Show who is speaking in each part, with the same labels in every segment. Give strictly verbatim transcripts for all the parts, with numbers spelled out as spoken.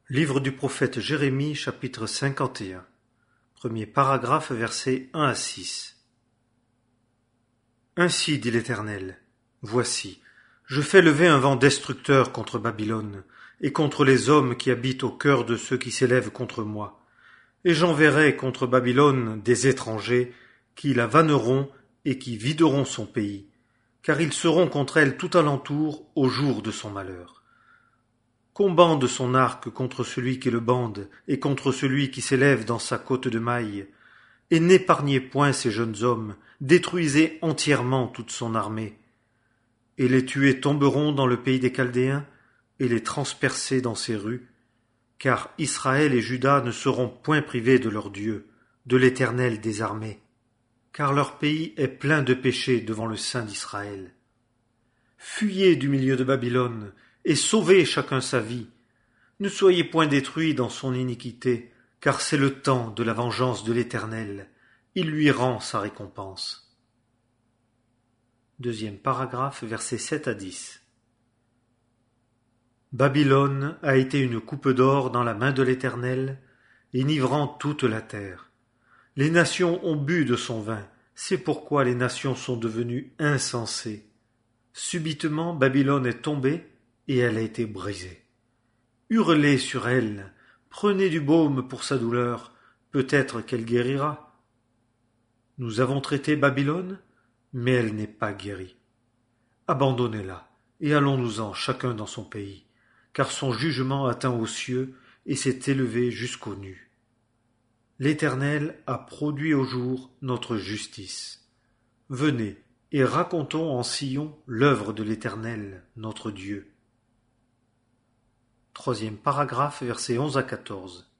Speaker 1: Livre du prophète Jérémie, chapitre cinquante et un. Premier paragraphe, versets un à six. Ainsi dit l'Éternel, voici, je fais lever un vent destructeur contre Babylone, et contre les hommes qui habitent au cœur de ceux qui s'élèvent contre moi. Et j'enverrai contre Babylone des étrangers, qui la vanneront et qui videront son pays, car ils seront contre elle tout alentour au jour de son malheur. Qu'on bande son arc contre celui qui le bande, et contre celui qui s'élève dans sa côte de mailles, et n'épargnez point ces jeunes hommes, détruisez entièrement toute son armée. Et les tués tomberont dans le pays des Chaldéens, et les transpercés dans ses rues, car Israël et Juda ne seront point privés de leur Dieu, de l'Éternel des armées, car leur pays est plein de péchés devant le Saint d'Israël. Fuyez du milieu de Babylone, et sauvez chacun sa vie. Ne soyez point détruits dans son iniquité, car c'est le temps de la vengeance de l'Éternel. Il lui rend sa récompense. Deuxième paragraphe, versets sept à dix. Babylone a été une coupe d'or dans la main de l'Éternel, enivrant toute la terre. Les nations ont bu de son vin, c'est pourquoi les nations sont devenues insensées. Subitement Babylone est tombée, et elle a été brisée. Hurlez sur elle, prenez du baume pour sa douleur, peut-être qu'elle guérira. Nous avons traité Babylone, mais elle n'est pas guérie. Abandonnez-la, et allons-nous-en chacun dans son pays, car son jugement atteint aux cieux et s'est élevé jusqu'aux nues. L'Éternel a produit au jour notre justice. Venez, et racontons en Sion l'œuvre de l'Éternel, notre Dieu. Troisième paragraphe, versets onze à quatorze.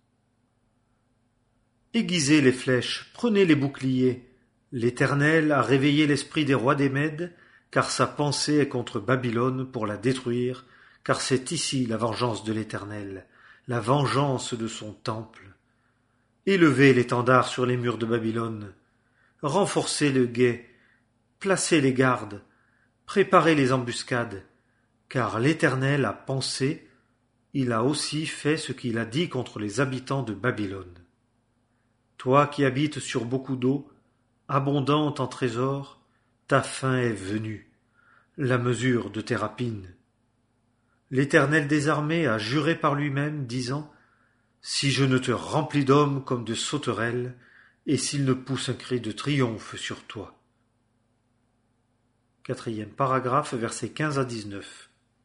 Speaker 1: Aiguisez les flèches, prenez les boucliers. L'Éternel a réveillé l'esprit des rois des Mèdes, car sa pensée est contre Babylone pour la détruire, car c'est ici la vengeance de l'Éternel, la vengeance de son temple. Élevez l'étendard sur les murs de Babylone, renforcez le guet, placez les gardes, préparez les embuscades, car l'Éternel a pensé, il a aussi fait ce qu'il a dit contre les habitants de Babylone. Toi qui habites sur beaucoup d'eau, abondante en trésors, ta fin est venue, la mesure de tes rapines. L'Éternel des armées a juré par lui-même, disant, si je ne te remplis d'hommes comme de sauterelles, et s'il ne pousse un cri de triomphe sur toi. Quatrième paragraphe, versets quinze à dix-neuf.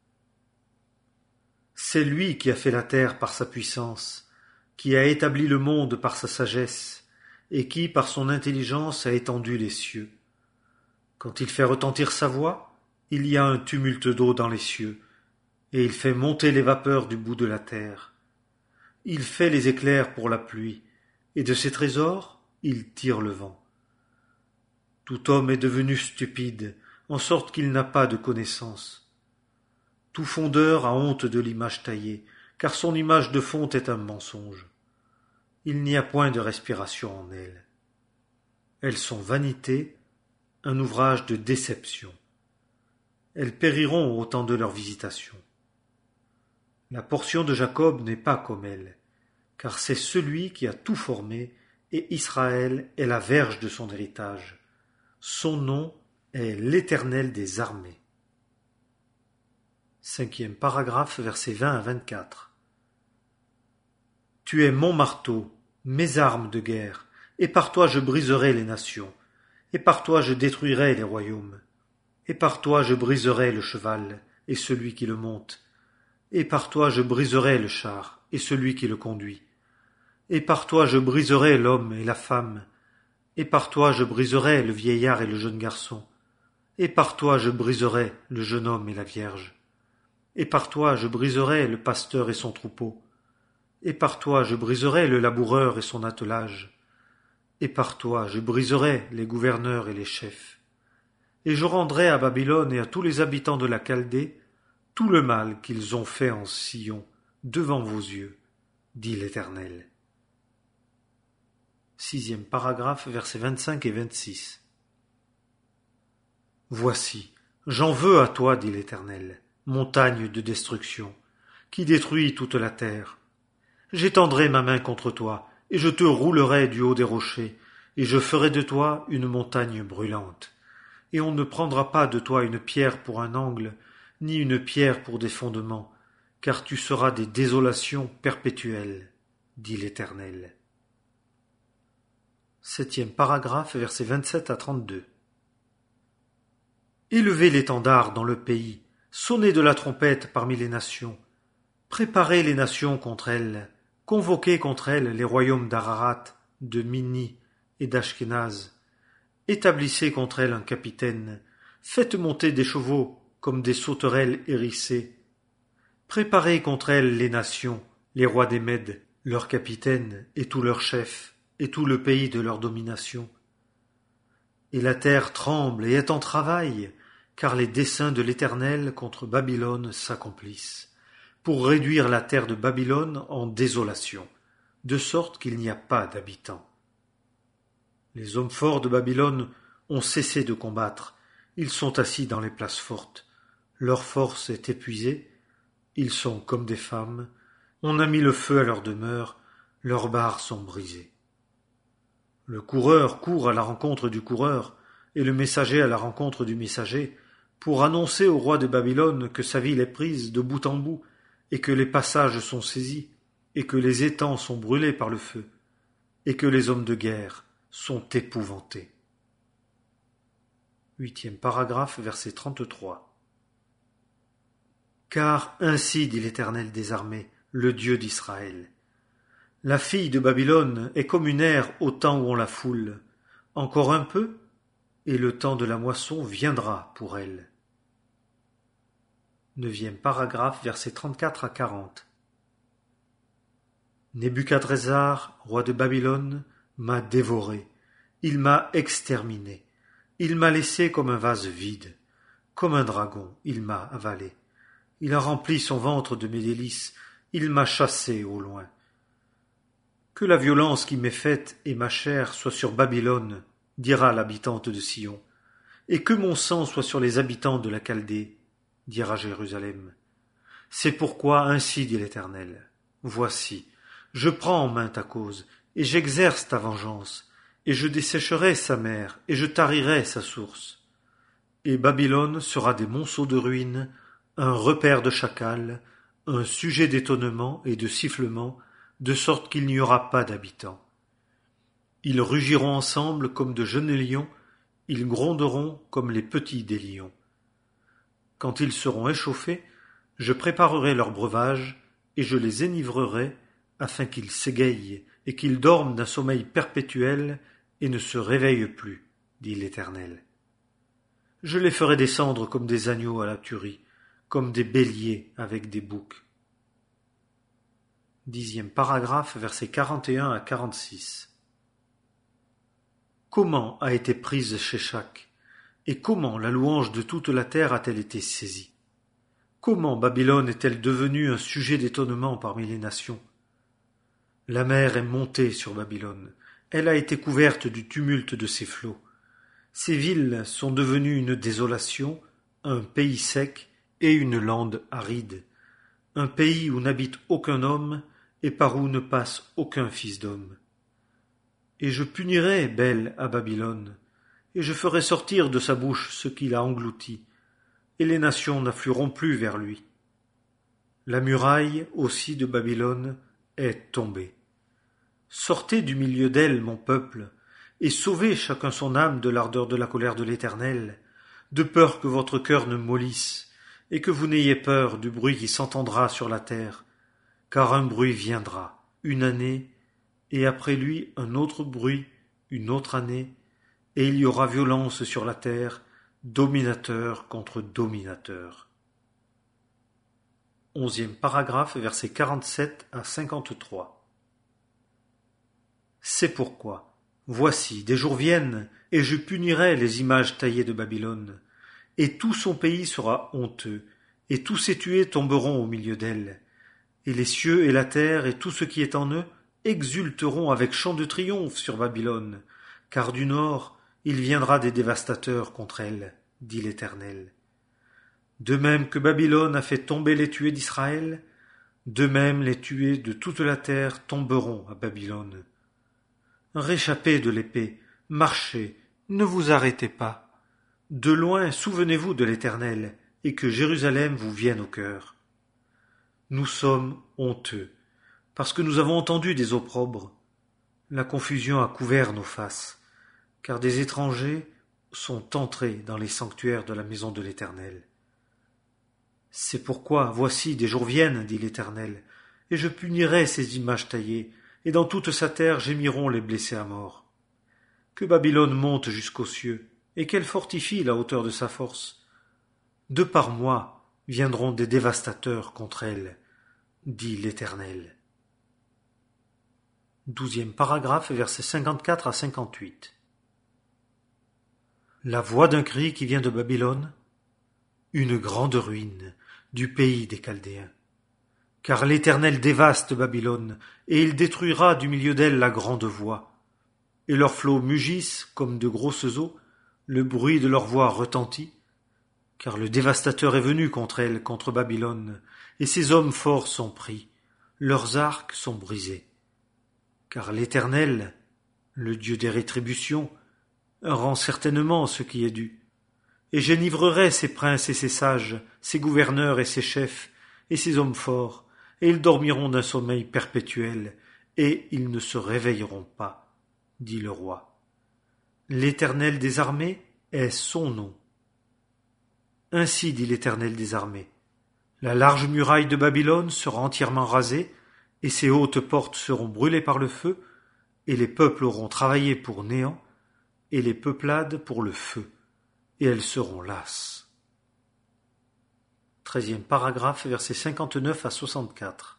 Speaker 1: C'est lui qui a fait la terre par sa puissance, qui a établi le monde par sa sagesse, et qui, par son intelligence, a étendu les cieux. Quand il fait retentir sa voix, il y a un tumulte d'eau dans les cieux, et il fait monter les vapeurs du bout de la terre. Il fait les éclairs pour la pluie, et de ses trésors, il tire le vent. Tout homme est devenu stupide, en sorte qu'il n'a pas de connaissance. Tout fondeur a honte de l'image taillée, car son image de fonte est un mensonge. Il n'y a point de respiration en elles. Elles sont vanité, un ouvrage de déception. Elles périront au temps de leur visitation. La portion de Jacob n'est pas comme elle, car c'est celui qui a tout formé, et Israël est la verge de son héritage. Son nom est l'Éternel des armées. Cinquième paragraphe, versets vingt à vingt-quatre. Tu es mon marteau, mes armes de guerre, et par toi je briserai les nations, et par toi je détruirai les royaumes, et par toi je briserai le cheval, et celui qui le monte, et par toi je briserai le char, et celui qui le conduit, et par toi je briserai l'homme et la femme, et par toi je briserai le vieillard et le jeune garçon, et par toi je briserai le jeune homme et la vierge. Et par toi je briserai le pasteur et son troupeau, et par toi je briserai le laboureur et son attelage, et par toi je briserai les gouverneurs et les chefs. Et je rendrai à Babylone et à tous les habitants de la Chaldée tout le mal qu'ils ont fait en Sion, devant vos yeux, dit l'Éternel. Sixième paragraphe, versets vingt-cinq et vingt-six. Voici, j'en veux à toi, dit l'Éternel, montagne de destruction, qui détruit toute la terre. J'étendrai ma main contre toi, et je te roulerai du haut des rochers, et je ferai de toi une montagne brûlante. Et on ne prendra pas de toi une pierre pour un angle, ni une pierre pour des fondements, car tu seras des désolations perpétuelles, dit l'Éternel. Septième paragraphe, versets vingt-sept à trente-deux. Élevez l'étendard dans le pays, sonnez de la trompette parmi les nations, préparez les nations contre elles, convoquez contre elles les royaumes d'Ararat, de Minni et d'Ashkénaz, établissez contre elles un capitaine, faites monter des chevaux comme des sauterelles hérissées, préparez contre elles les nations, les rois des Mèdes, leurs capitaines et tous leurs chefs, et tout le pays de leur domination. Et la terre tremble et est en travail, car les desseins de l'Éternel contre Babylone s'accomplissent, pour réduire la terre de Babylone en désolation, de sorte qu'il n'y a pas d'habitants. Les hommes forts de Babylone ont cessé de combattre, ils sont assis dans les places fortes, leur force est épuisée, ils sont comme des femmes, on a mis le feu à leur demeure, leurs barres sont brisées. Le coureur court à la rencontre du coureur, et le messager à la rencontre du messager, pour annoncer au roi de Babylone que sa ville est prise de bout en bout, et que les passages sont saisis, et que les étangs sont brûlés par le feu, et que les hommes de guerre sont épouvantés. Huitième paragraphe, verset trente-trois. Car ainsi dit l'Éternel des armées, le Dieu d'Israël. La fille de Babylone est comme une aire au temps où on la foule. Encore un peu, et le temps de la moisson viendra pour elle. Neuvième paragraphe, versets trente-quatre à quarante. Nebuchadrezzar, roi de Babylone, m'a dévoré, il m'a exterminé, il m'a laissé comme un vase vide, comme un dragon, il m'a avalé. Il a rempli son ventre de mes délices, il m'a chassé au loin. Que la violence qui m'est faite et ma chair soit sur Babylone, dira l'habitante de Sion, et que mon sang soit sur les habitants de la Chaldée, dira Jérusalem. C'est pourquoi ainsi dit l'Éternel. Voici, je prends en main ta cause, et j'exerce ta vengeance, et je dessécherai sa mer, et je tarirai sa source. Et Babylone sera des monceaux de ruines, un repère de chacals, un sujet d'étonnement et de sifflement, de sorte qu'il n'y aura pas d'habitants. Ils rugiront ensemble comme de jeunes lions, ils gronderont comme les petits des lions. Quand ils seront échauffés, je préparerai leur breuvage, et je les enivrerai, afin qu'ils s'égayent, et qu'ils dorment d'un sommeil perpétuel, et ne se réveillent plus, dit l'Éternel. Je les ferai descendre comme des agneaux à la tuerie, comme des béliers avec des boucs. Dixième paragraphe, versets quarante et un à quarante-six. Comment a été prise Sheshak, et comment la louange de toute la terre a-t-elle été saisie? Comment Babylone est-elle devenue un sujet d'étonnement parmi les nations? La mer est montée sur Babylone, elle a été couverte du tumulte de ses flots. Ses villes sont devenues une désolation, un pays sec et une lande aride, un pays où n'habite aucun homme et par où ne passe aucun fils d'homme. Et je punirai Bel à Babylone, et je ferai sortir de sa bouche ce qu'il a englouti, et les nations n'afflueront plus vers lui. La muraille aussi de Babylone est tombée. Sortez du milieu d'elle, mon peuple, et sauvez chacun son âme de l'ardeur de la colère de l'Éternel, de peur que votre cœur ne mollisse, et que vous n'ayez peur du bruit qui s'entendra sur la terre, car un bruit viendra, une année, et après lui un autre bruit, une autre année, et il y aura violence sur la terre, dominateur contre dominateur. Onzième paragraphe, versets quarante-sept à cinquante-trois. C'est pourquoi, voici, des jours viennent, et je punirai les images taillées de Babylone, et tout son pays sera honteux, et tous ses tués tomberont au milieu d'elle, et les cieux et la terre et tout ce qui est en eux exulteront avec chant de triomphe sur Babylone, car du nord il viendra des dévastateurs contre elle, dit l'Éternel. De même que Babylone a fait tomber les tués d'Israël, De même les tués de toute la terre tomberont à Babylone. Réchappez de l'épée, marchez, ne vous arrêtez pas. De loin souvenez-vous de l'Éternel, et que Jérusalem vous vienne au cœur. Nous sommes honteux, parce que nous avons entendu des opprobres. La confusion a couvert nos faces, car des étrangers sont entrés dans les sanctuaires de la maison de l'Éternel. C'est pourquoi, voici, des jours viennent, dit l'Éternel, et je punirai ces images taillées, et dans toute sa terre gémiront les blessés à mort. Que Babylone monte jusqu'aux cieux, et qu'elle fortifie la hauteur de sa force. De par moi viendront des dévastateurs contre elle, dit l'Éternel. Douzième paragraphe, versets cinquante-quatre à cinquante-huit. La voix d'un cri qui vient de Babylone, une grande ruine du pays des Chaldéens. Car l'Éternel dévaste Babylone, et il détruira du milieu d'elle la grande voie. Et leurs flots mugissent comme de grosses eaux, le bruit de leur voix retentit, car le dévastateur est venu contre elle, contre Babylone, et ses hommes forts sont pris, leurs arcs sont brisés. Car l'Éternel, le Dieu des rétributions, rend certainement ce qui est dû. Et j'enivrerai ses princes et ses sages, ses gouverneurs et ses chefs, et ses hommes forts, et ils dormiront d'un sommeil perpétuel, et ils ne se réveilleront pas, dit le roi. L'Éternel des armées est son nom. Ainsi dit l'Éternel des armées. La large muraille de Babylone sera entièrement rasée, et ses hautes portes seront brûlées par le feu, et les peuples auront travaillé pour néant, et les peuplades pour le feu, et elles seront lasses. Treizième paragraphe, versets cinquante-neuf à soixante-quatre.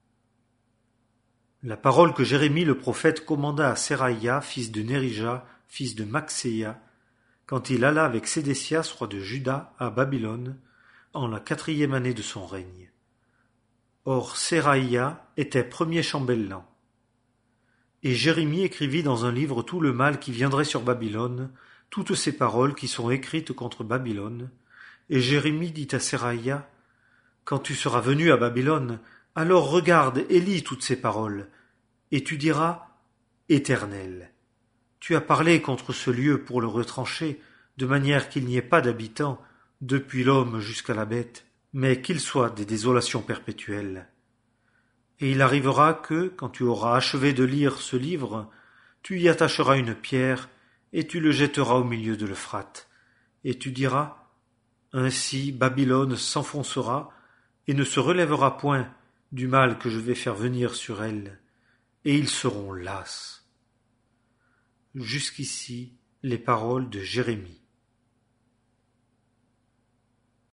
Speaker 1: La parole que Jérémie le prophète commanda à Seraïa, fils de Nérija, fils de Maxéia, quand il alla avec Sédécias, roi de Juda, à Babylone, en la quatrième année de son règne. Or Seraïa était premier chambellan. Et Jérémie écrivit dans un livre tout le mal qui viendrait sur Babylone, toutes ces paroles qui sont écrites contre Babylone. Et Jérémie dit à Seraïa, « Quand tu seras venu à Babylone, alors regarde et lis toutes ces paroles, et tu diras, « Éternel, tu as parlé contre ce lieu pour le retrancher, de manière qu'il n'y ait pas d'habitants, depuis l'homme jusqu'à la bête, mais qu'il soit des désolations perpétuelles. Et il arrivera que, quand tu auras achevé de lire ce livre, tu y attacheras une pierre, et tu le jetteras au milieu de l'Euphrate, et tu diras, « Ainsi Babylone s'enfoncera, et ne se relèvera point du mal que je vais faire venir sur elle, et ils seront lasses. » Jusqu'ici les paroles de Jérémie.